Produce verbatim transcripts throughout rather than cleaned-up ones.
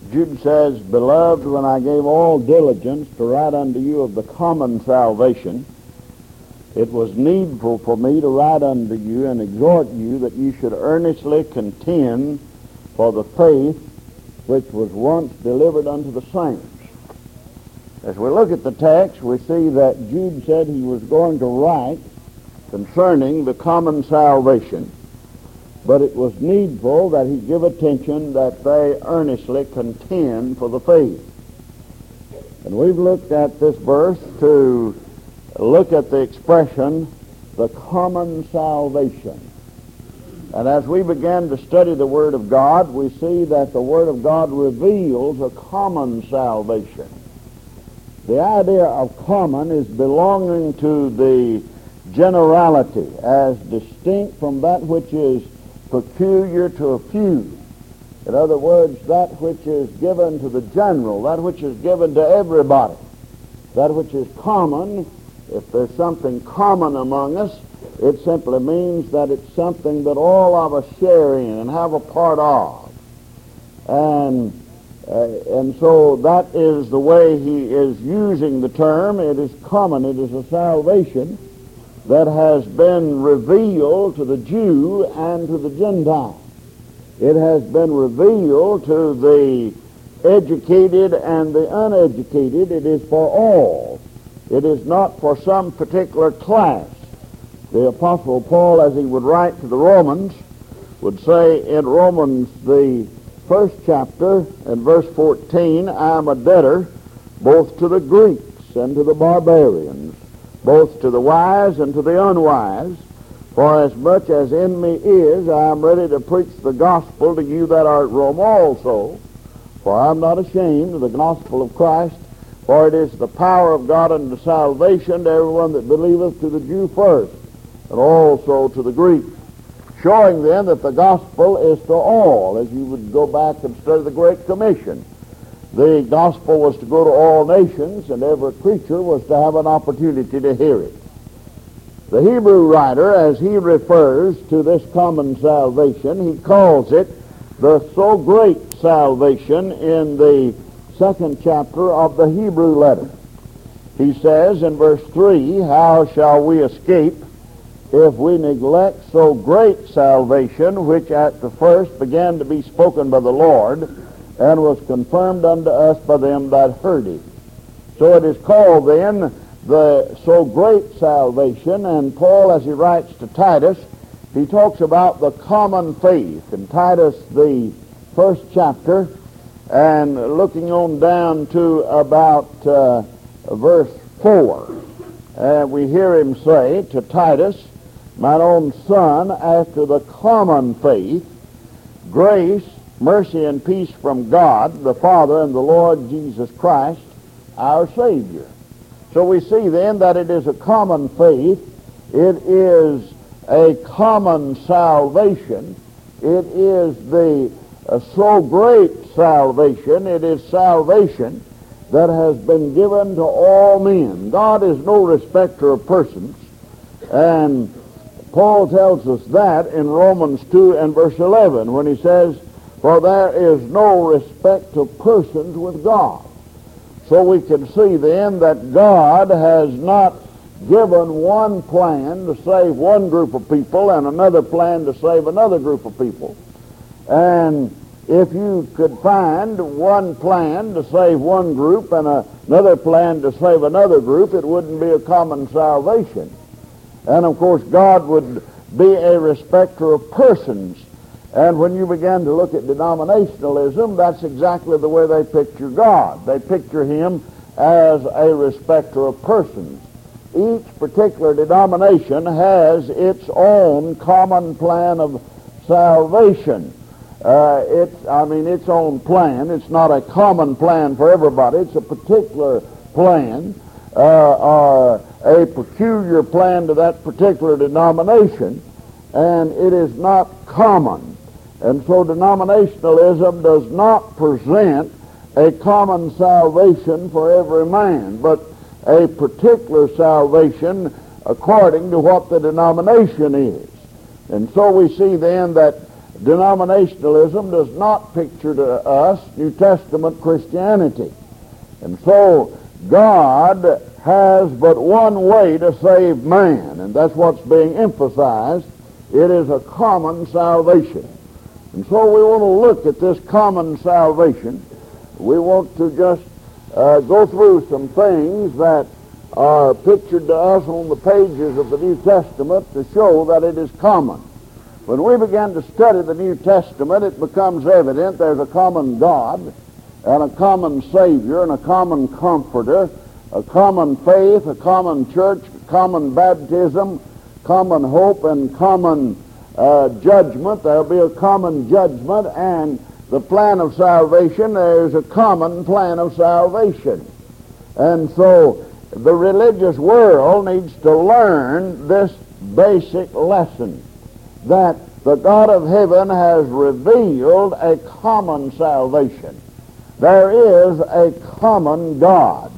Jude says, Beloved, when I gave all diligence to write unto you of the common salvation, it was needful for me to write unto you and exhort you that you should earnestly contend for the faith which was once delivered unto the saints. As we look at the text, we see that Jude said he was going to write concerning the common salvation, but it was needful that he give attention that they earnestly contend for the faith. And we've looked at this verse to look at the expression, the common salvation. And as we begin to study the Word of God, we see that the Word of God reveals a common salvation. The idea of common is belonging to the generality, as distinct from that which is peculiar to a few. In other words, that which is given to the general, that which is given to everybody, that which is common. If there's something common among us, it simply means that it's something that all of us share in and have a part of. And uh, and so that is the way he is using the term. It is common. It is a salvation that has been revealed to the Jew and to the Gentile. It has been revealed to the educated and the uneducated. It is for all. It is not for some particular class. The Apostle Paul, as he would write to the Romans, would say in Romans, the first chapter, and verse fourteen, I am a debtor both to the Greeks and to the barbarians, both to the wise and to the unwise. For as much as in me is, I am ready to preach the gospel to you that are at Rome also. For I am not ashamed of the gospel of Christ, for it is the power of God unto salvation to everyone that believeth, to the Jew first, and also to the Greek. Showing then that the gospel is to all, as you would go back and study the Great Commission. The gospel was to go to all nations, and every creature was to have an opportunity to hear it. The Hebrew writer, as he refers to this common salvation, he calls it the so great salvation in the second chapter of the Hebrew letter. He says in verse three, How shall we escape if we neglect so great salvation, which at the first began to be spoken by the Lord, and was confirmed unto us by them that heard it? So it is called then the so great salvation, and Paul, as he writes to Titus, he talks about the common faith. In Titus, the first chapter, and looking on down to about uh, verse four, uh, we hear him say to Titus, Mine own son, after the common faith, grace, mercy, and peace from God, the Father, and the Lord Jesus Christ, our Savior. So we see then that it is a common faith. It is a common salvation. It is the uh, so great salvation. It is salvation that has been given to all men. God is no respecter of persons, and Paul tells us that in Romans two and verse eleven when he says, For there is no respect of persons with God. So we can see then that God has not given one plan to save one group of people and another plan to save another group of people. And if you could find one plan to save one group and another plan to save another group, it wouldn't be a common salvation. And of course, God would be a respecter of persons. And when you begin to look at denominationalism, that's exactly the way they picture God. They picture him as a respecter of persons. Each particular denomination has its own common plan of salvation. Uh, it's, I mean, its own plan. It's not a common plan for everybody. It's a particular plan, uh, or a peculiar plan to that particular denomination, and it is not common. And so denominationalism does not present a common salvation for every man, but a particular salvation according to what the denomination is. And so we see then that denominationalism does not picture to us New Testament Christianity. And so God has but one way to save man, and that's what's being emphasized. It is a common salvation. And so we want to look at this common salvation. We want to just uh, go through some things that are pictured to us on the pages of the New Testament to show that it is common. When we begin to study the New Testament, it becomes evident there's a common God and a common Savior and a common Comforter, a common faith, a common church, common baptism, common hope, and common uh, judgment. There'll be a common judgment, and the plan of salvation, there's a common plan of salvation. And so the religious world needs to learn this basic lesson, that the God of heaven has revealed a common salvation. There is a common God.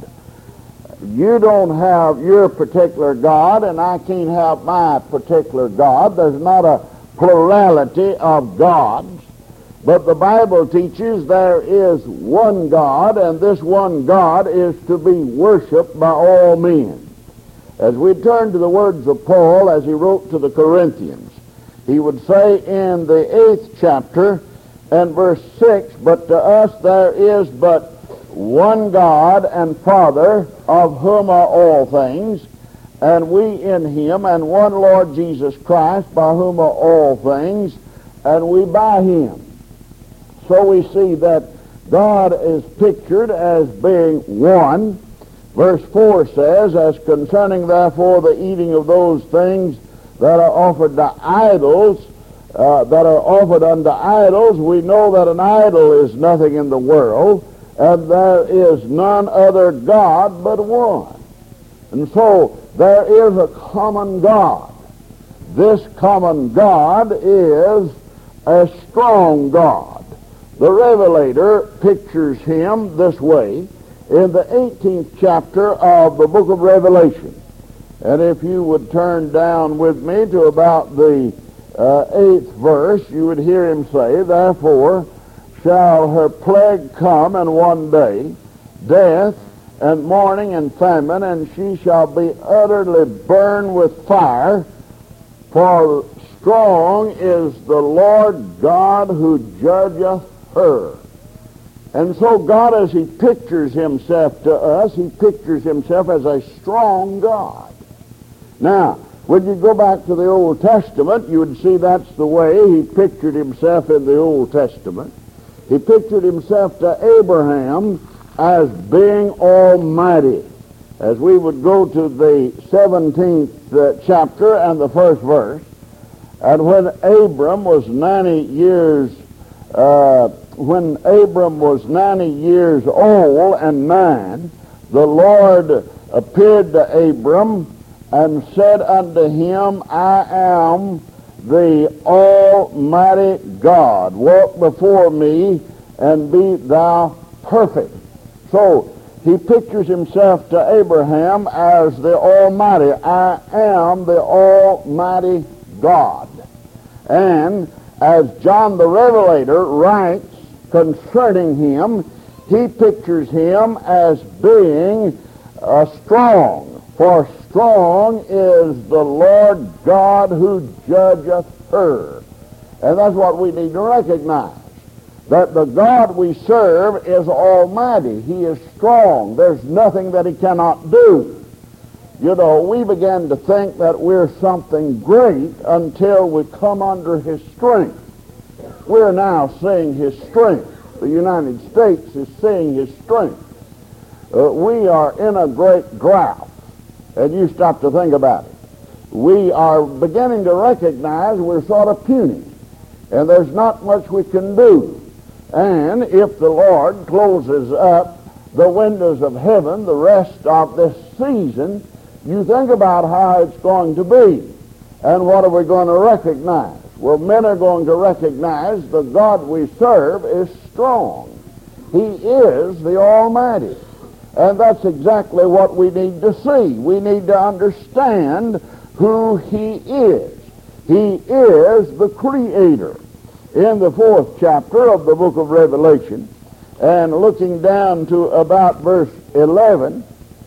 You don't have your particular God, and I can't have my particular God. There's not a plurality of gods, but the Bible teaches there is one God, and this one God is to be worshipped by all men. As we turn to the words of Paul as he wrote to the Corinthians, he would say in the eighth chapter and verse six, "But to us there is but one God and Father, of whom are all things, and we in him, and one Lord Jesus Christ, by whom are all things, and we by him." So we see that God is pictured as being one. Verse four says, "As concerning therefore the eating of those things that are offered to idols, uh, that are offered unto idols, we know that an idol is nothing in the world, and there is none other God but one." And so there is a common God. This common God is a strong God. The Revelator pictures him this way in the eighteenth chapter of the book of Revelation. And if you would turn down with me to about the uh, eighth verse, you would hear him say, "Therefore shall her plague come in one day, death and mourning and famine, and she shall be utterly burned with fire, for strong is the Lord God who judgeth her." And so God, as he pictures himself to us, he pictures himself as a strong God. Now, when you go back to the Old Testament, you would see that's the way he pictured himself in the Old Testament. He pictured himself to Abraham as being almighty. As we would go to the seventeenth uh, chapter and the first verse, "And when Abram was ninety years, uh, when Abram was ninety years old and nine, the Lord appeared to Abram and said unto him, I am the Almighty God. Walk before me and be thou perfect." So he pictures himself to Abraham as the Almighty. I am the Almighty God. And as John the Revelator writes concerning him, he pictures him as being uh, strong. For strong is the Lord God who judgeth her. And that's what we need to recognize, that the God we serve is almighty. He is strong. There's nothing that he cannot do. You know, we begin to think that we're something great until we come under his strength. We're now seeing his strength. The United States is seeing his strength. Uh, we are in a great drought. And you stop to think about it. We are beginning to recognize we're sort of puny, and there's not much we can do. And if the Lord closes up the windows of heaven the rest of this season, you think about how it's going to be. And what are we going to recognize? Well, men are going to recognize the God we serve is strong. He is the Almighty. And that's exactly what we need to see. We need to understand who he is. He is the Creator. in the fourth chapter of the book of Revelation, and looking down to about verse eleven,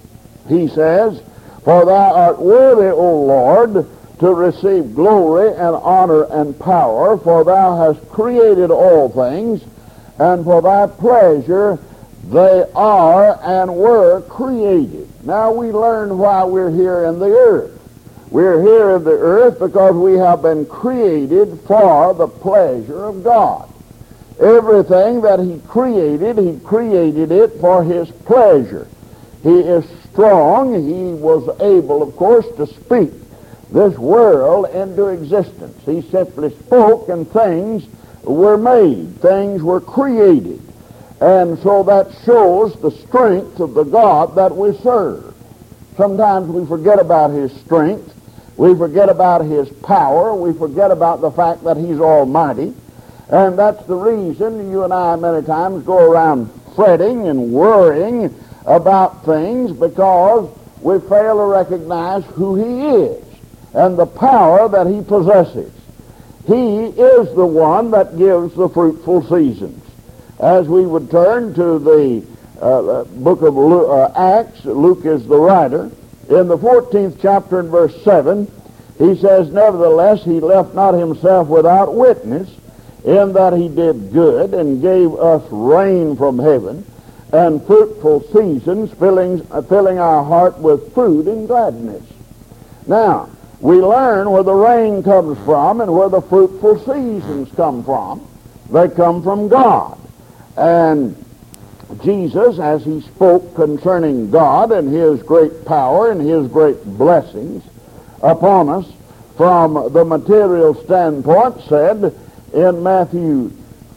he says, "For thou art worthy, O Lord, to receive glory and honor and power, for thou hast created all things, and for thy pleasure they are and were created." Now we learn why we're here in the earth. We're here in the earth because we have been created for the pleasure of God. Everything that he created, he created it for his pleasure. He is strong. He was able, of course, to speak this world into existence. He simply spoke and things were made. Things were created. And so that shows the strength of the God that we serve. Sometimes we forget about his strength. We forget about his power. We forget about the fact that he's almighty. And that's the reason you and I many times go around fretting and worrying about things, because we fail to recognize who he is and the power that he possesses. He is the one that gives the fruitful seasons. As we would turn to the uh, book of Luke, uh, Acts, Luke is the writer. In the fourteenth chapter and verse seven, he says, "Nevertheless, he left not himself without witness, in that he did good and gave us rain from heaven and fruitful seasons, filling, uh, filling our heart with food and gladness." Now, we learn where the rain comes from and where the fruitful seasons come from. They come from God. And Jesus, as he spoke concerning God and his great power and his great blessings upon us from the material standpoint, said in Matthew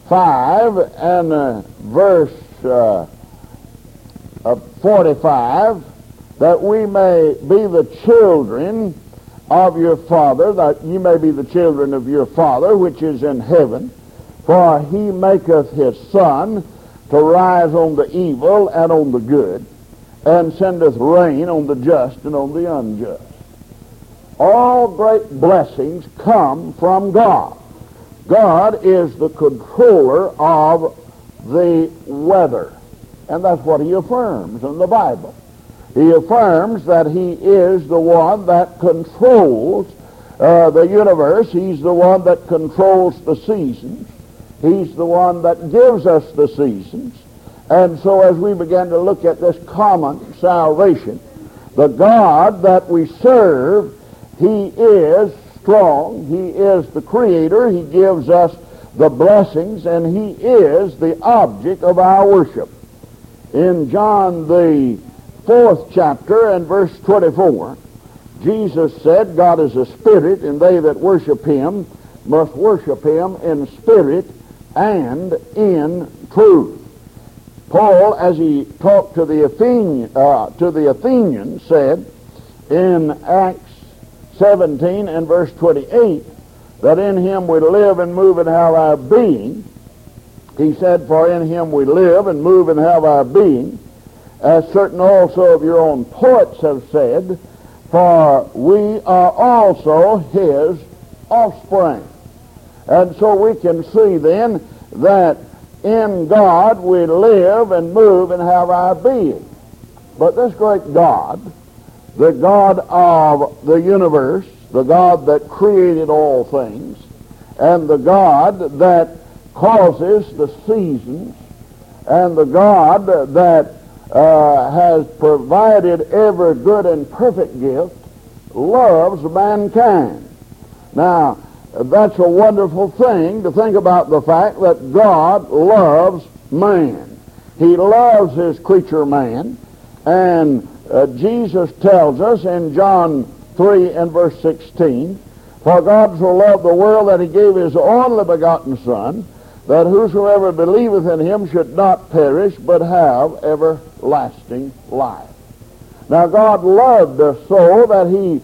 five and uh, verse uh, uh, forty-five, that we may be the children of your Father, that ye may be the children of your Father which is in heaven, for he maketh his sun to rise on the evil and on the good, and sendeth rain on the just and on the unjust. All great blessings come from God. God is the controller of the weather, and that's what he affirms in the Bible. He affirms that he is the one that controls uh, the universe. He's the one that controls the seasons. He's the one that gives us the seasons. And so as we begin to look at this common salvation, the God that we serve, he is strong. He is the creator. He gives us the blessings, and he is the object of our worship. In John the fourth chapter and verse twenty-four, Jesus said, "God is a spirit, and they that worship him must worship him in spirit and in truth." Paul, as he talked to the Athenian, uh, to the Athenians, said in Acts seventeen and verse twenty-eight, that in him we live and move and have our being. He said, "For in him we live and move and have our being, as certain also of your own poets have said, for we are also his offspring." And so we can see then that in God we live and move and have our being. But this great God, the God of the universe, the God that created all things, and the God that causes the seasons, and the God that uh, has provided every good and perfect gift, loves mankind. Now, that's a wonderful thing to think about, the fact that God loves man. He loves his creature man. And uh, Jesus tells us in John three and verse sixteen, "For God so loved the world that he gave his only begotten Son, that whosoever believeth in him should not perish, but have everlasting life." Now, God loved us so that he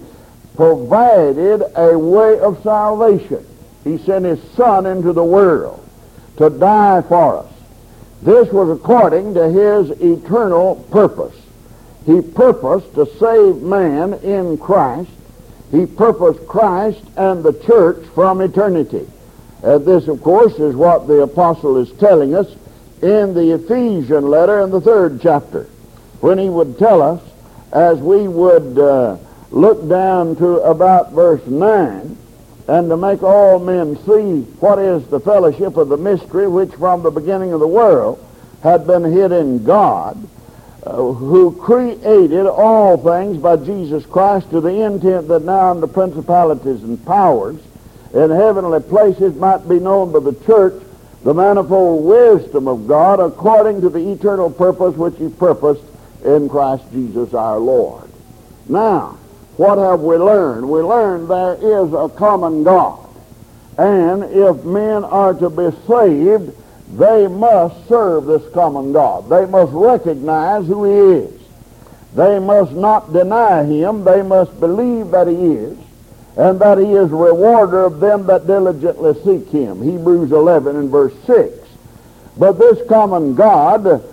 provided a way of salvation. He sent his Son into the world to die for us. This was according to his eternal purpose. He purposed to save man in Christ. He purposed Christ and the church from eternity. Uh, this, of course, is what the apostle is telling us in the Ephesian letter in the third chapter, when he would tell us, as we would uh, look down to about verse nine, and to make all men see what is the fellowship of the mystery which from the beginning of the world had been hid in God, uh, who created all things by Jesus Christ, to the intent that now in the principalities and powers in heavenly places might be known by the church the manifold wisdom of God according to the eternal purpose which he purposed in Christ Jesus our Lord. Now, what have we learned? We learned there is a common God. And if men are to be saved, they must serve this common God. They must recognize who he is. They must not deny him. They must believe that he is, and that he is rewarder of them that diligently seek him. Hebrews eleven and verse six. But this common God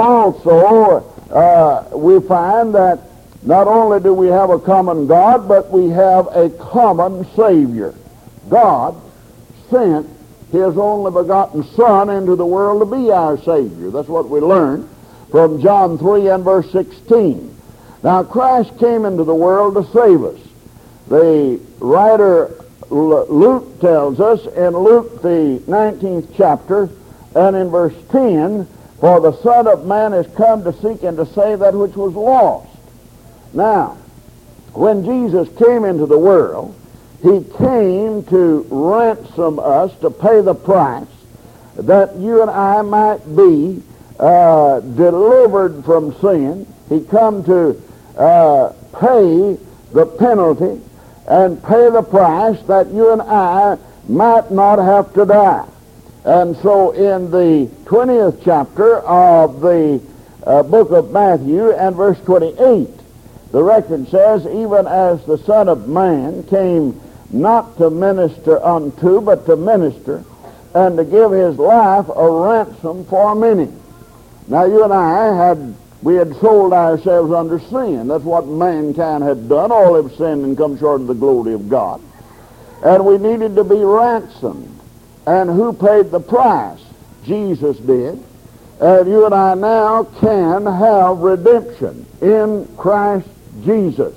also, uh, we find that not only do we have a common God, but we have a common Savior. God sent his only begotten Son into the world to be our Savior. That's what we learn from John three and verse sixteen. Now, Christ came into the world to save us. The writer Luke tells us in Luke the nineteenth chapter and in verse ten, for the Son of Man is come to seek and to save that which was lost. Now, when Jesus came into the world, he came to ransom us, to pay the price, that you and I might be uh, delivered from sin. He come to uh, pay the penalty and pay the price that you and I might not have to die. And so in the twentieth chapter of the uh, book of Matthew and verse twenty-eight, the record says, even as the Son of Man came not to minister unto, but to minister, and to give his life a ransom for many. Now, you and I had, we had sold ourselves under sin. That's what mankind had done. All have sinned and come short of the glory of God. And we needed to be ransomed. And who paid the price? Jesus did. And you and I now can have redemption in Christ Jesus.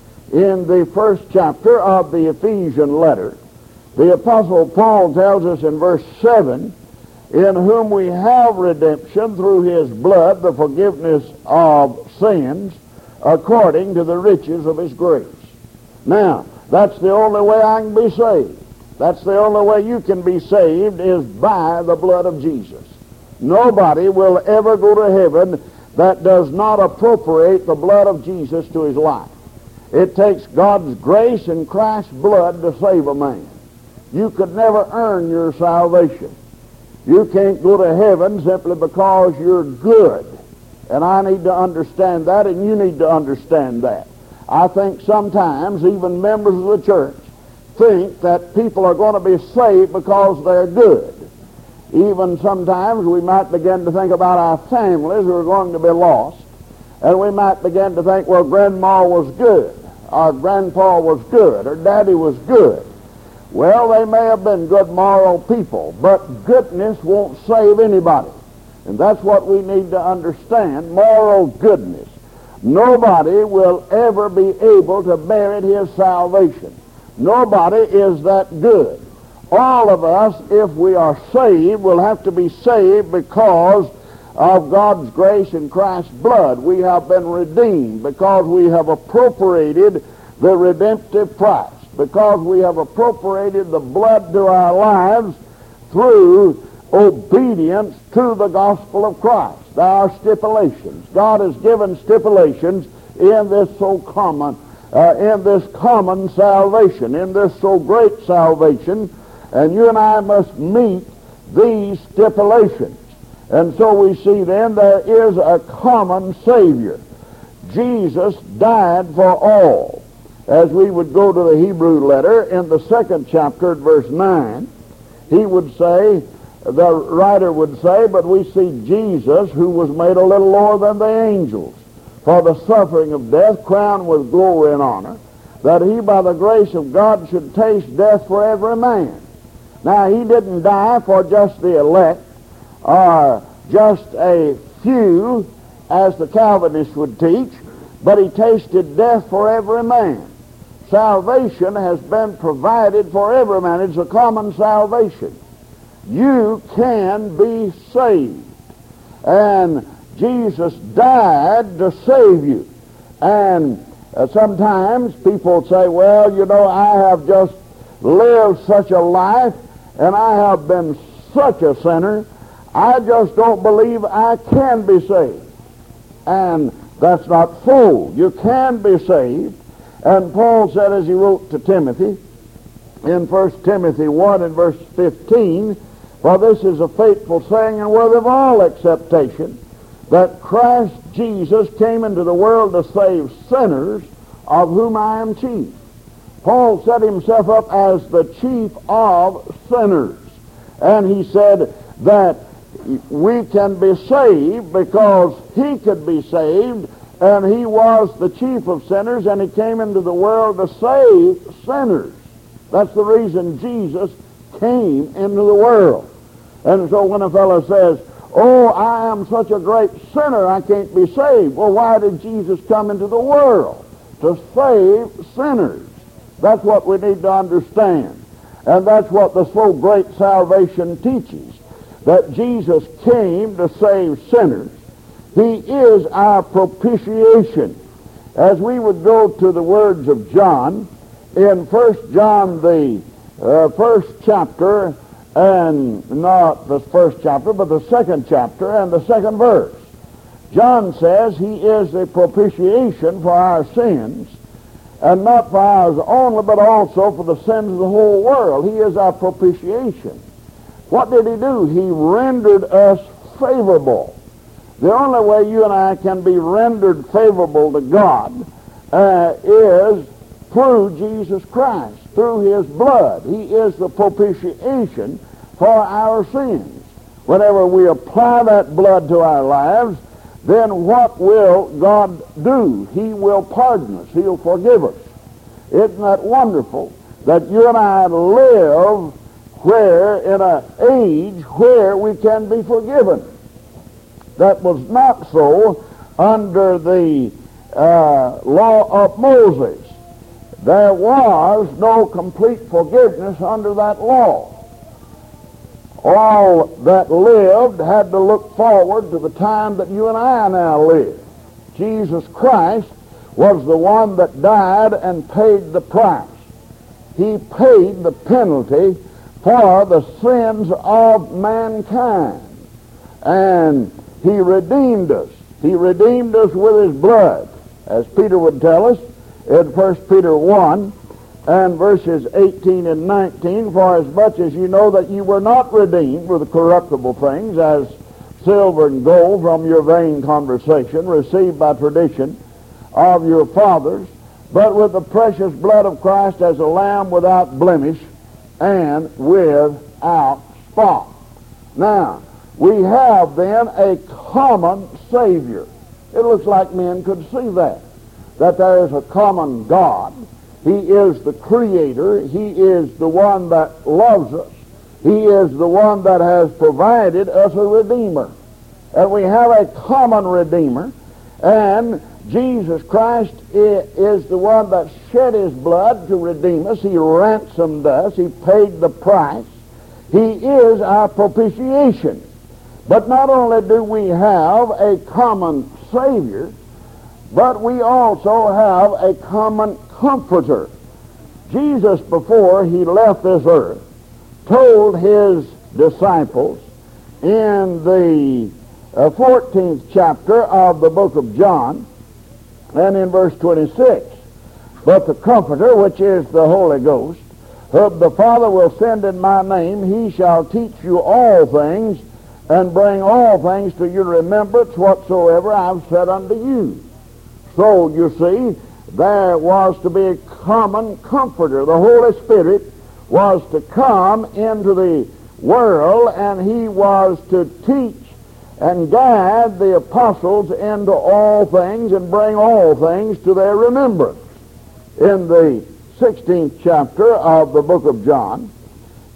In the first chapter of the Ephesian letter, the Apostle Paul tells us in verse seven, in whom we have redemption through his blood, the forgiveness of sins, according to the riches of his grace. Now, that's the only way I can be saved. That's the only way you can be saved, is by the blood of Jesus. Nobody will ever go to heaven that does not appropriate the blood of Jesus to his life. It takes God's grace and Christ's blood to save a man. You could never earn your salvation. You can't go to heaven simply because you're good. And I need to understand that, and you need to understand that. I think sometimes even members of the church think that people are going to be saved because they're good. Even sometimes we might begin to think about our families who are going to be lost, and we might begin to think, well, grandma was good, or grandpa was good, or daddy was good. Well, they may have been good moral people, but goodness won't save anybody. And that's what we need to understand, moral goodness. Nobody will ever be able to merit his salvation. Nobody is that good. All of us, if we are saved, will have to be saved because of God's grace and Christ's blood. We have been redeemed because we have appropriated the redemptive price, because we have appropriated the blood to our lives through obedience to the gospel of Christ. There are stipulations. God has given stipulations in this so common, uh, in this common salvation, in this so great salvation, and you and I must meet these stipulations. And so we see then there is a common Savior. Jesus died for all. As we would go to the Hebrew letter in the second chapter at verse nine, he would say, the writer would say, but we see Jesus, who was made a little lower than the angels, for the suffering of death, crowned with glory and honor, that he by the grace of God should taste death for every man. Now, he didn't die for just the elect or just a few, as the Calvinists would teach, but he tasted death for every man. Salvation has been provided for every man. It's a common salvation. You can be saved. And Jesus died to save you. And uh, sometimes people say, well, you know, I have just lived such a life, and I have been such a sinner, I just don't believe I can be saved. And that's not so. You can be saved. And Paul said, as he wrote to Timothy, in First Timothy one and verse fifteen, for this is a faithful saying and worthy of all acceptation, that Christ Jesus came into the world to save sinners, of whom I am chief. Paul set himself up as the chief of sinners. And he said that we can be saved because he could be saved, and he was the chief of sinners, and he came into the world to save sinners. That's the reason Jesus came into the world. And so when a fellow says, oh, I am such a great sinner, I can't be saved. Well, why did Jesus come into the world? To save sinners. That's what we need to understand. And that's what the so great salvation teaches, that Jesus came to save sinners. He is our propitiation. As we would go to the words of John, in First John, the uh, first chapter, and not the first chapter, but the second chapter and the second verse, John says he is the propitiation for our sins, and not for ours only, but also for the sins of the whole world. He is our propitiation. What did he do? He rendered us favorable. The only way you and I can be rendered favorable to God uh, is through Jesus Christ, through his blood. He is the propitiation for our sins. Whenever we apply that blood to our lives, then what will God do? He will pardon us. He'll forgive us. Isn't that wonderful that you and I live where, in an age where we can be forgiven? That was not so under the uh, law of Moses. There was no complete forgiveness under that law. All that lived had to look forward to the time that you and I now live. Jesus Christ was the one that died and paid the price. He paid the penalty for the sins of mankind. And he redeemed us. He redeemed us with his blood. As Peter would tell us in First Peter one and verses eighteen and nineteen, for as much as you know that you were not redeemed with corruptible things, as silver and gold from your vain conversation, received by tradition of your fathers, but with the precious blood of Christ as a lamb without blemish and without spot. Now, we have then a common Savior. It looks like men could see that, that there is a common God. He is the Creator. He is the one that loves us. He is the one that has provided us a Redeemer. And we have a common Redeemer, and Jesus Christ is the one that shed his blood to redeem us. He ransomed us. He paid the price. He is our propitiation. But not only do we have a common Savior, but we also have a common Comforter. Jesus, before he left this earth, told his disciples in the uh, fourteenth chapter of the book of John, and in verse twenty-six, but the Comforter, which is the Holy Ghost, whom the Father will send in my name, he shall teach you all things, and bring all things to your remembrance whatsoever I've said unto you. So, you see, there was to be a common Comforter. The Holy Spirit was to come into the world, and he was to teach and guide the apostles into all things and bring all things to their remembrance. In the sixteenth chapter of the book of John,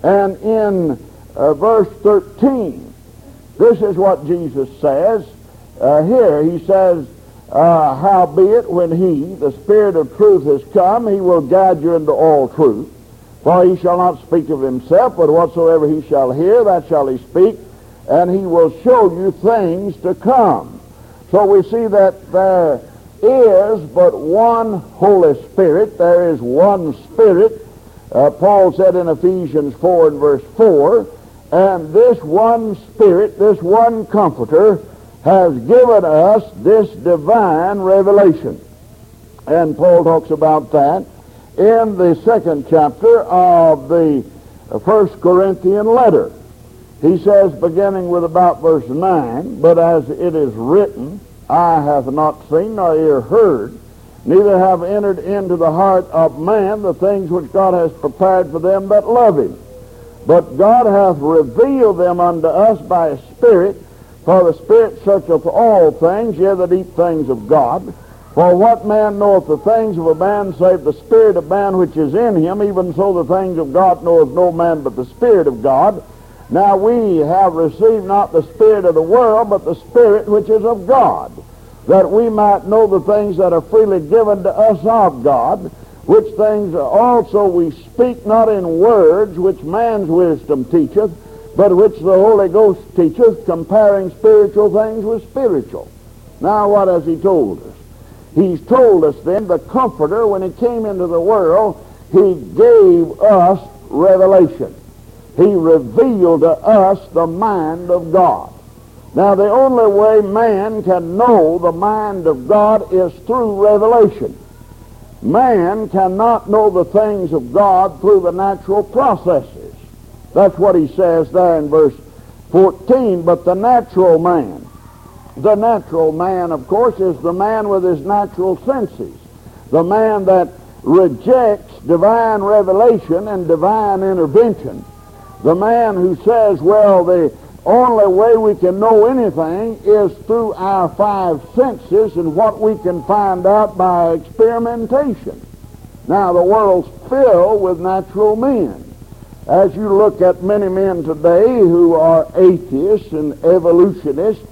And in uh, verse thirteen, this is what Jesus says. Uh, here he says, uh, howbeit when he, the Spirit of truth, is come, he will guide you into all truth. For he shall not speak of himself, but whatsoever he shall hear, that shall he speak, and he will show you things to come. So we see that there is but one Holy Spirit. There is one Spirit. Uh, Paul said in Ephesians four and verse four, and this one Spirit, this one Comforter, has given us this divine revelation. And Paul talks about that in the second chapter of the First Corinthian letter. He says, beginning with about verse nine, but as it is written, eye hath not seen nor ear heard, neither have entered into the heart of man the things which God has prepared for them that love him. But God hath revealed them unto us by his Spirit, for the Spirit searcheth all things, yea, the deep things of God. For what man knoweth the things of a man, save the spirit of man which is in him? Even so the things of God knoweth no man but the Spirit of God. Now we have received not the spirit of the world, but the Spirit which is of God, that we might know the things that are freely given to us of God, which things also we speak not in words which man's wisdom teacheth, but which the Holy Ghost teacheth, comparing spiritual things with spiritual. Now what has he told us? He's told us then, the Comforter, when he came into the world, he gave us revelation. He revealed to us the mind of God. Now the only way man can know the mind of God is through revelation. Man cannot know the things of God through the natural processes. That's what he says there in verse fourteen. But the natural man, the natural man, of course, is the man with his natural senses. The man that rejects divine revelation and divine intervention. The man who says, well, the only way we can know anything is through our five senses and what we can find out by experimentation. Now, the world's filled with natural men. As you look at many men today who are atheists and evolutionists,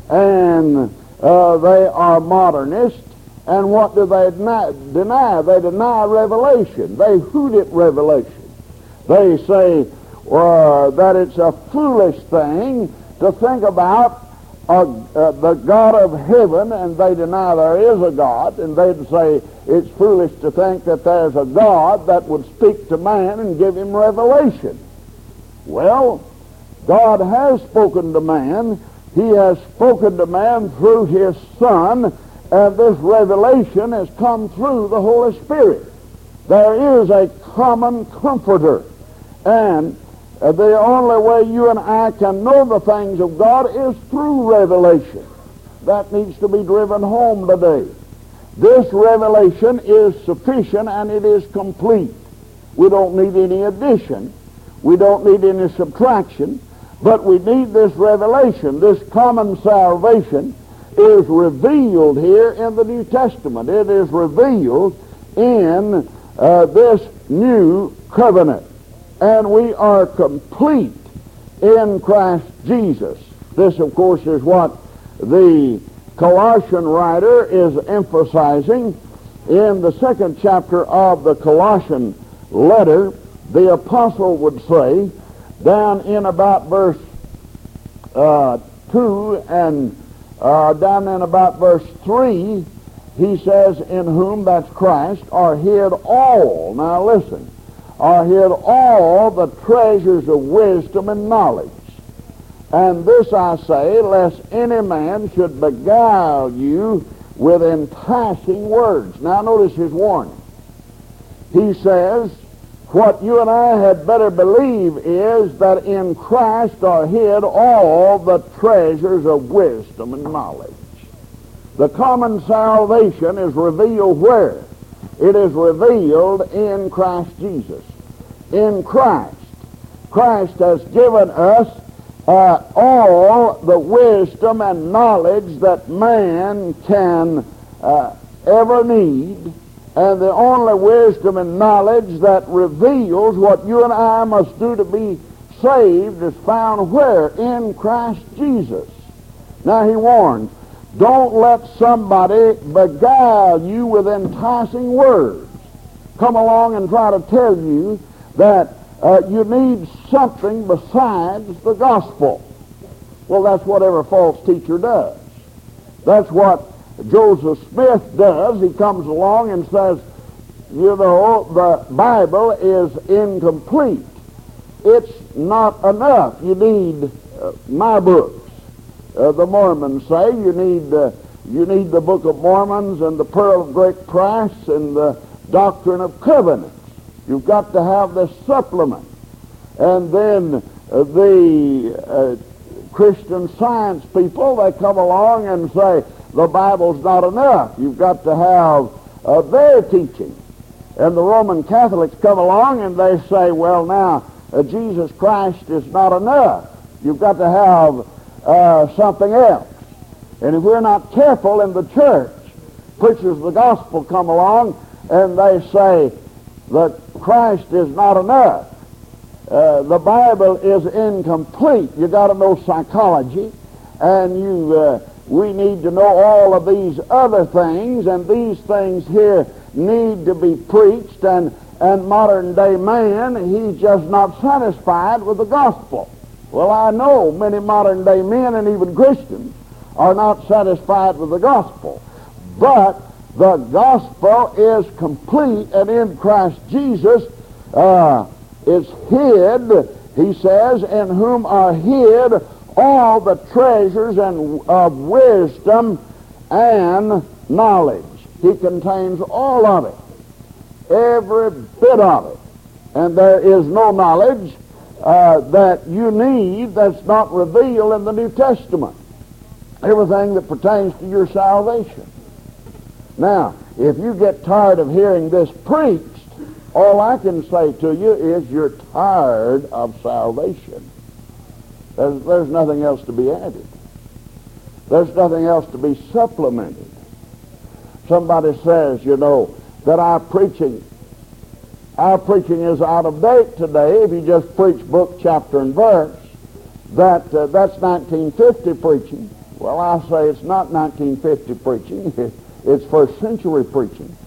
and uh, they are modernists, and what do they deny? deny? They deny revelation. They hoot at revelation. They say uh, that it's a foolish thing to think about uh, uh, the God of heaven, and they deny there is a God, and they'd say it's foolish to think that there's a God that would speak to man and give him revelation. Well, God has spoken to man. He has spoken to man through his Son, and this revelation has come through the Holy Spirit. There is a common Comforter, and uh, the only way you and I can know the things of God is through revelation. That needs to be driven home today. This revelation is sufficient and it is complete. We don't need any addition. We don't need any subtraction. But we need this revelation. This common salvation is revealed here in the New Testament. It is revealed in uh, this new covenant. And we are complete in Christ Jesus. This, of course, is what the Colossian writer is emphasizing in the second chapter of the Colossian letter. The apostle would say, down in about verse uh, two and uh, down in about verse three, he says, in whom, that's Christ, are hid all, now listen, are hid all the treasures of wisdom and knowledge. And this I say, lest any man should beguile you with enticing words. Now notice his warning. He says, what you and I had better believe is that in Christ are hid all the treasures of wisdom and knowledge. The common salvation is revealed where? It is revealed in Christ Jesus. In Christ. Christ has given us uh, all the wisdom and knowledge that man can uh, ever need. And the only wisdom and knowledge that reveals what you and I must do to be saved is found where? In Christ Jesus. Now he warns, don't let somebody beguile you with enticing words. Come along and try to tell you that uh, you need something besides the gospel. Well, that's what every false teacher does. That's what Joseph Smith does. He comes along and says, you know, the Bible is incomplete. It's not enough. You need uh, my books. Uh, the Mormons say you need uh, you need the Book of Mormons and the Pearl of Great Price and the Doctrine of Covenants. You've got to have this supplement. And then uh, the uh, Christian Science people, they come along and say the Bible's not enough. You've got to have uh, their teaching. And the Roman Catholics come along and they say, well, now, uh, Jesus Christ is not enough. You've got to have uh, something else. And if we're not careful in the church, preachers of the gospel come along and they say that Christ is not enough. Uh, the Bible is incomplete. You've got to know psychology, and you, uh, we need to know all of these other things, and these things here need to be preached, and, and modern day man, he's just not satisfied with the gospel. Well, I know many modern day men and even Christians are not satisfied with the gospel, but the gospel is complete, and in Christ Jesus uh, is hid, he says, in whom are hid all the treasures and of wisdom and knowledge. He contains all of it, every bit of it. And there is no knowledge uh, that you need that's not revealed in the New Testament. Everything that pertains to your salvation. Now, if you get tired of hearing this preached, all I can say to you is you're tired of salvation. There's, there's nothing else to be added. There's nothing else to be supplemented. Somebody says, you know, that our preaching, our preaching is out of date today. If you just preach book, chapter, and verse, that uh, that's nineteen fifty preaching. Well, I say it's not nineteen fifty preaching. It's first century preaching.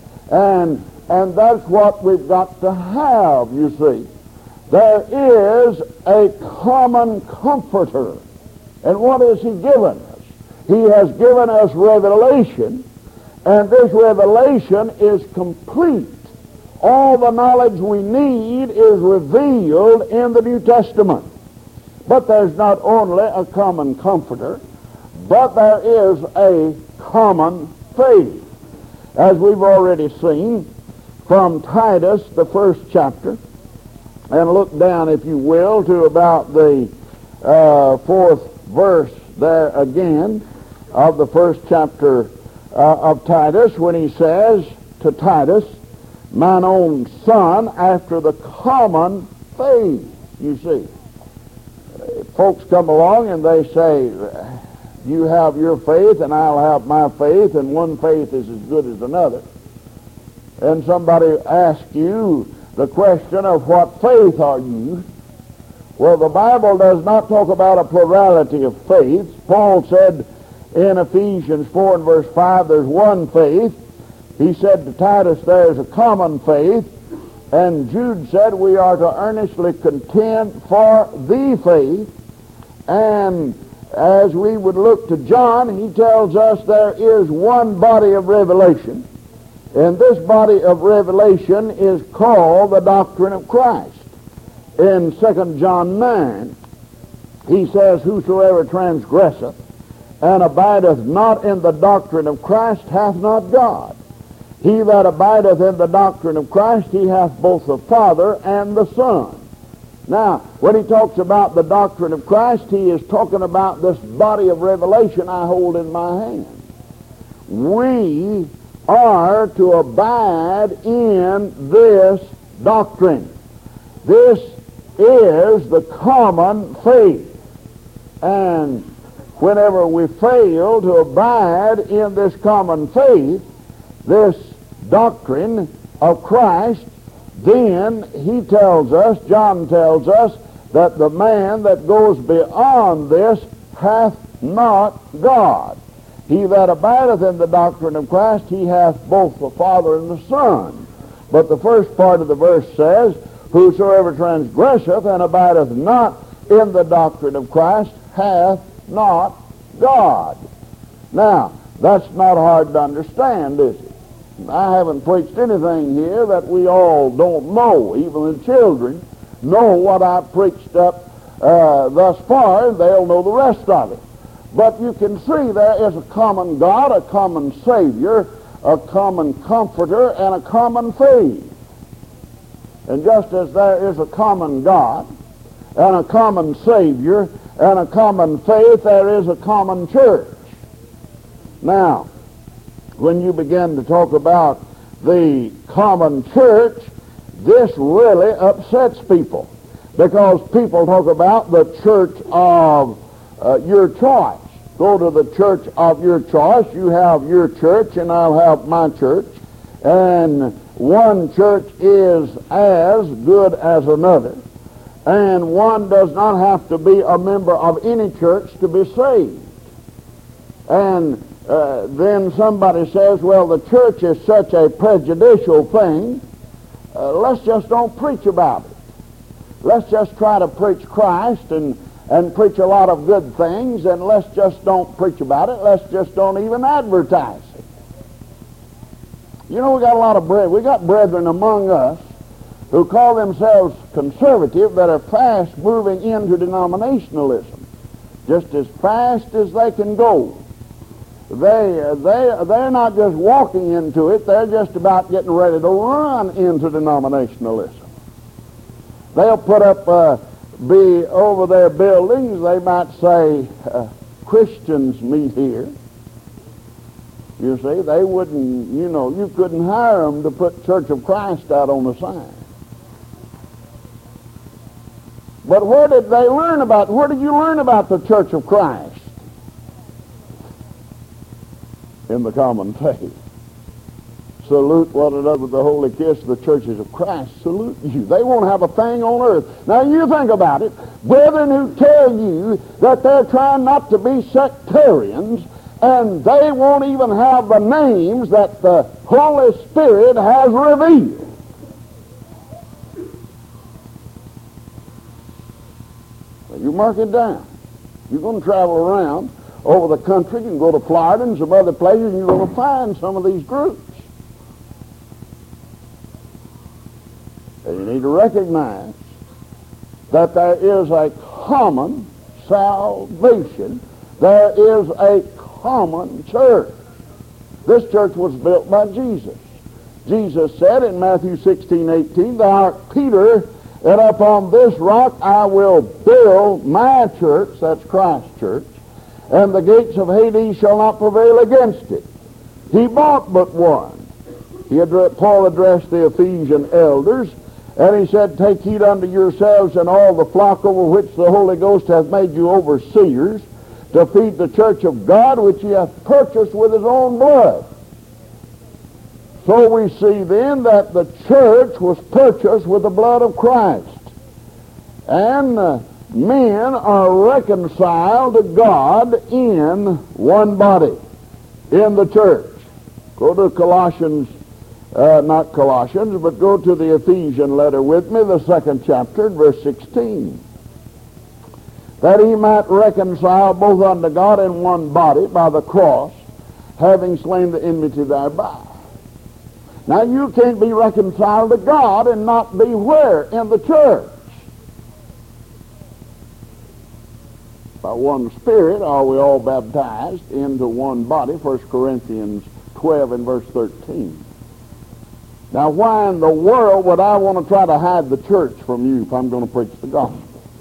And and that's what we've got to have, you see. There is a common comforter. And what has he given us? He has given us revelation, and this revelation is complete. All the knowledge we need is revealed in the New Testament. But there's not only a common comforter, but there is a common faith. As we've already seen from Titus, the first chapter, and look down, if you will, to about the uh, fourth verse there again of the first chapter uh, of Titus, when he says to Titus, mine own son, after the common faith. You see, folks come along and they say, you have your faith and I'll have my faith, and one faith is as good as another. And somebody asks you the question of what faith are you? Well, the Bible does not talk about a plurality of faiths. Paul said in Ephesians four and verse five, there's one faith. He said to Titus, there's a common faith. And Jude said we are to earnestly contend for the faith. And as we would look to John, he tells us there is one body of revelation. And this body of revelation is called the doctrine of Christ. In Second John nine, he says, whosoever transgresseth and abideth not in the doctrine of Christ hath not God. He that abideth in the doctrine of Christ, he hath both the Father and the Son. Now, when he talks about the doctrine of Christ, he is talking about this body of revelation I hold in my hand. We are to abide in this doctrine. This is the common faith. And whenever we fail to abide in this common faith, this doctrine of Christ, then he tells us, John tells us, that the man that goes beyond this hath not God. He that abideth in the doctrine of Christ, he hath both the Father and the Son. But the first part of the verse says, whosoever transgresseth and abideth not in the doctrine of Christ hath not God. Now, that's not hard to understand, is it? I haven't preached anything here that we all don't know. Even the children know what I preached up uh, thus far, and they'll know the rest of it. But you can see there is a common God, a common Savior, a common Comforter, and a common faith. And just as there is a common God, and a common Savior, and a common faith, there is a common church. Now, when you begin to talk about the common church, this really upsets people, because people talk about the church of uh, your choice. Go to the church of your choice. You have your church, and I'll have my church. And one church is as good as another. And one does not have to be a member of any church to be saved. And uh, then somebody says, well, the church is such a prejudicial thing. Uh, let's just don't preach about it. Let's just try to preach Christ and, and preach a lot of good things, and let's just don't preach about it. Let's just don't even advertise it. You know, we got a lot of bre- we got brethren among us who call themselves conservative that are fast moving into denominationalism, just as fast as they can go. They, they, they're not just walking into it, they're just about getting ready to run into denominationalism. They'll put up, uh, be over their buildings, they might say, uh, Christians meet here. You see, they wouldn't, you know, you couldn't hire them to put Church of Christ out on the sign. But where did they learn about, where did you learn about the Church of Christ? In the common faith. Salute one another with the holy kiss. The churches of Christ salute you. They won't have a thing on earth. Now you think about it. Brethren who tell you that they're trying not to be sectarians, and they won't even have the names that the Holy Spirit has revealed. Well, you mark it down. You're going to travel around over the country. You can go to Florida and some other places, and you're going to find some of these groups. And you need to recognize that there is a common salvation. There is a common church. This church was built by Jesus. Jesus said in Matthew sixteen eighteen, thou art Peter, and upon this rock I will build my church, that's Christ's church, and the gates of Hades shall not prevail against it. He bought but one. He addressed, Paul addressed the Ephesian elders, and he said, take heed unto yourselves and all the flock over which the Holy Ghost hath made you overseers, to feed the church of God, which he hath purchased with his own blood. So we see then that the church was purchased with the blood of Christ. And uh, men are reconciled to God in one body, in the church. Go to Colossians, uh, not Colossians, but go to the Ephesian letter with me, the second chapter, verse sixteen. That he might reconcile both unto God in one body by the cross, having slain the enmity thereby. Now you can't be reconciled to God and not be where? In the church. By one Spirit are we all baptized into one body, First Corinthians twelve and verse thirteen. Now why in the world would I want to try to hide the church from you if I'm going to preach the gospel?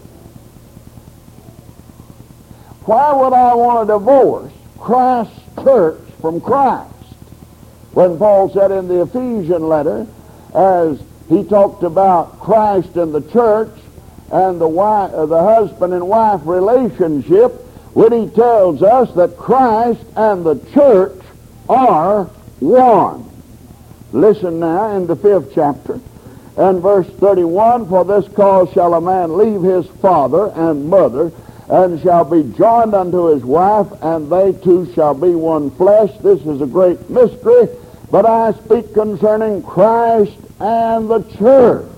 Why would I want to divorce Christ's church from Christ? When Paul said in the Ephesian letter, as he talked about Christ and the church and the wife, uh, the husband and wife relationship, when he tells us that Christ and the church are one. Listen now in the fifth chapter and verse thirty-one, for this cause shall a man leave his father and mother, and shall be joined unto his wife, and they two shall be one flesh. This is a great mystery, but I speak concerning Christ and the church.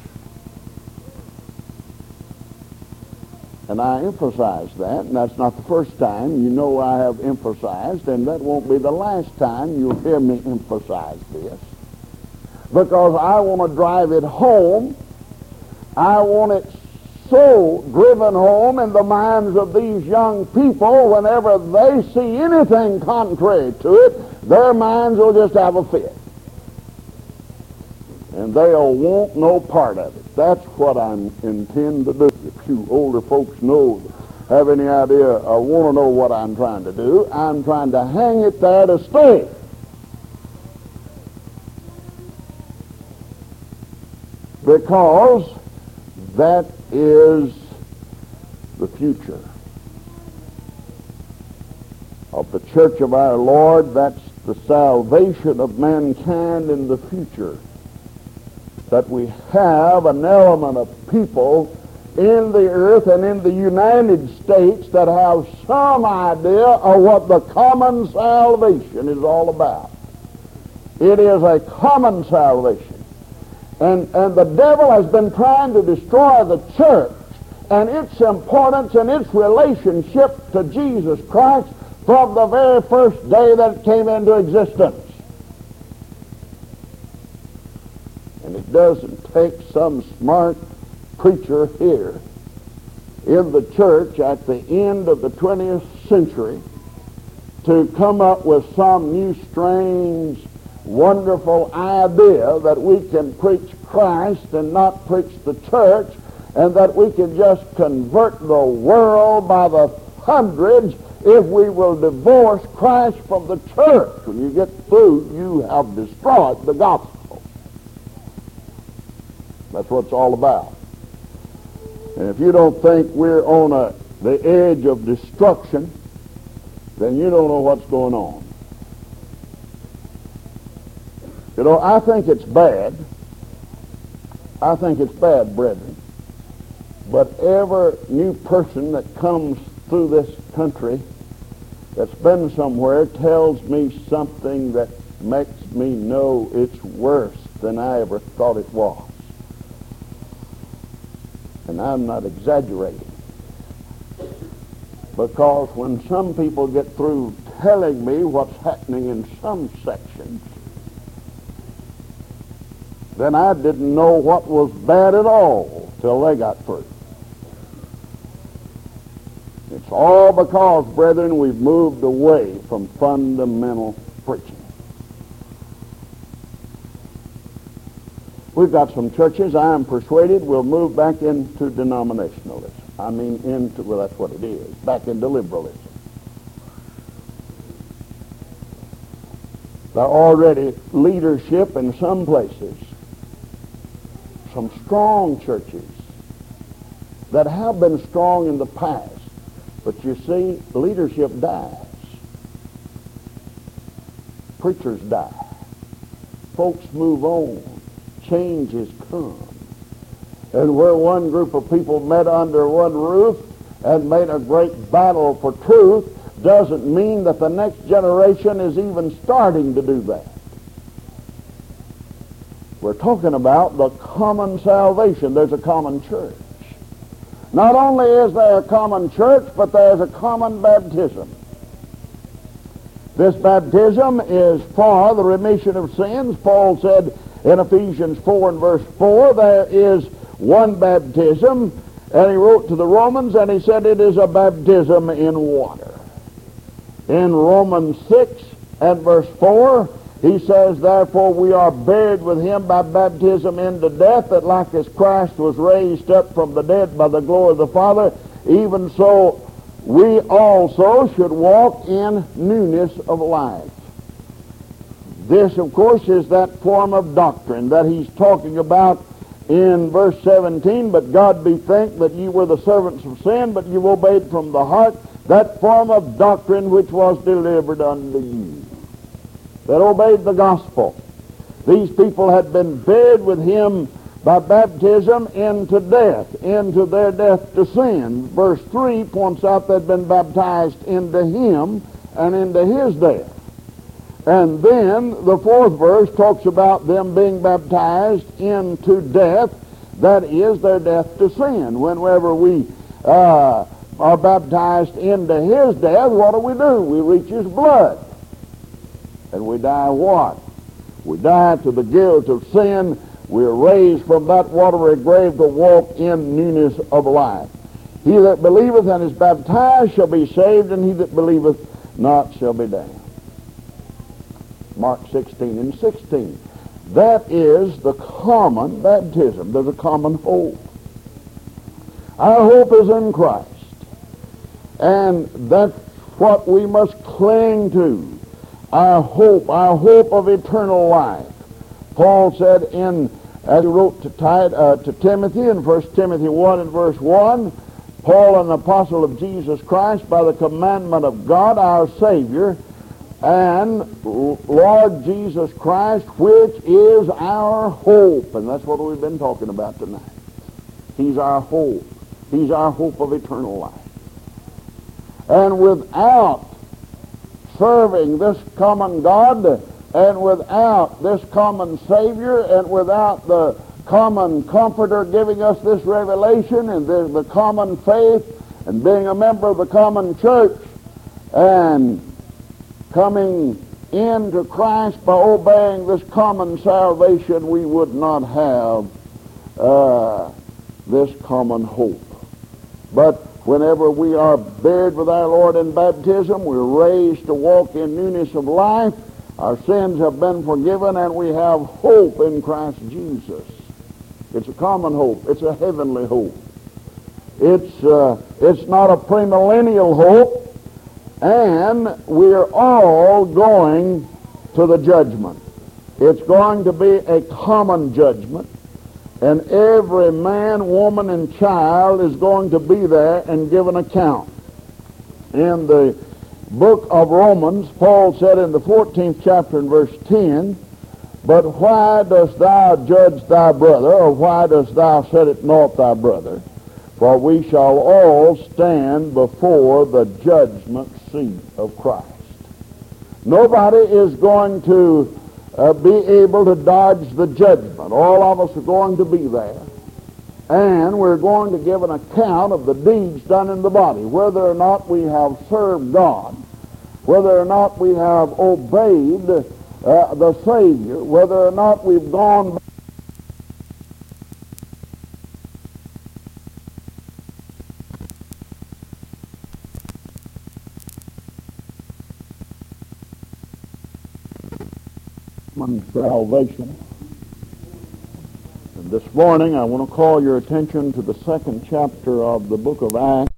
And I emphasize that, and that's not the first time. You know I have emphasized, and that won't be the last time you'll hear me emphasize this. Because I want to drive it home. I want it so driven home in the minds of these young people, whenever they see anything contrary to it, their minds will just have a fit. And they'll want no part of it. That's what I intend to do. If you older folks know, have any idea, or want to know what I'm trying to do, I'm trying to hang it there to stay. Because that is the future of the church of our Lord. That's the salvation of mankind in the future. That we have an element of people in the earth and in the United States that have some idea of what the common salvation is all about. It is a common salvation. And, and the devil has been trying to destroy the church and its importance and its relationship to Jesus Christ from the very first day that it came into existence. And it doesn't take some smart preacher here in the church at the end of the twentieth century to come up with some new, strange, wonderful idea that we can preach Christ and not preach the church, and that we can just convert the world by the hundreds if we will divorce Christ from the church. When you get through, you have destroyed the gospel. That's what it's all about. And if you don't think we're on a, the edge of destruction, then you don't know what's going on. You know, I think it's bad. I think it's bad, brethren. But every new person that comes through this country that's been somewhere tells me something that makes me know it's worse than I ever thought it was. And I'm not exaggerating. Because when some people get through telling me what's happening in some sections, then I didn't know what was bad at all till they got through. It's all because, brethren, we've moved away from fundamental preaching. We've got some churches, I am persuaded, will move back into denominationalism. I mean into, well, that's what it is, back into liberalism. There are already leadership in some places, some strong churches that have been strong in the past. But you see, leadership dies. Preachers die. Folks move on. Changes come. And where one group of people met under one roof and made a great battle for truth doesn't mean that the next generation is even starting to do that. We're talking about the common salvation. There's a common church. Not only is there a common church, but there's a common baptism. This baptism is for the remission of sins. Paul said in Ephesians four and verse four, there is one baptism. And he wrote to the Romans and he said it is a baptism in water. In Romans six and verse four, he says, therefore we are buried with him by baptism into death, that like as Christ was raised up from the dead by the glory of the Father, even so we also should walk in newness of life. This, of course, is that form of doctrine that he's talking about in verse seventeen, but God be thanked that ye were the servants of sin, but you obeyed from the heart that form of doctrine which was delivered unto you. That obeyed the gospel. These people had been buried with him by baptism into death, into their death to sin. Verse three points out they'd been baptized into him and into his death. And then the fourth verse talks about them being baptized into death, that is, their death to sin. Whenever we uh, are baptized into his death, what do we do? We reach his blood. And we die what? We die to the guilt of sin. We are raised from that watery grave to walk in newness of life. He that believeth and is baptized shall be saved, and he that believeth not shall be damned. Mark sixteen and sixteen. That is the common baptism. There's a common hope. Our hope is in Christ. And that's what we must cling to. Our hope, our hope of eternal life. Paul said in, as he wrote to, Tite, uh, to Timothy in First Timothy one and verse one, Paul, an apostle of Jesus Christ, by the commandment of God our Savior, and Lord Jesus Christ, which is our hope. And that's what we've been talking about tonight. He's our hope. He's our hope of eternal life. And without serving this common God, and without this common Savior, and without the common Comforter giving us this revelation, and the, the common faith, and being a member of the common church, and coming into Christ by obeying this common salvation, we would not have uh, this common hope. But whenever we are buried with our Lord in baptism, we're raised to walk in newness of life. Our sins have been forgiven, and we have hope in Christ Jesus. It's a common hope. It's a heavenly hope. It's uh, it's not a premillennial hope. And we're all going to the judgment. It's going to be a common judgment. And every man, woman, and child is going to be there and give an account. In the book of Romans, Paul said in the fourteenth chapter and verse ten, "But why dost thou judge thy brother, or why dost thou set at naught thy brother? For we shall all stand before the judgment seat of Christ." Nobody is going to uh, be able to dodge the judgment. All of us are going to be there. And we're going to give an account of the deeds done in the body, whether or not we have served God, whether or not we have obeyed uh, the Savior, whether or not we've gone salvation. And this morning I want to call your attention to the second chapter of the book of Acts.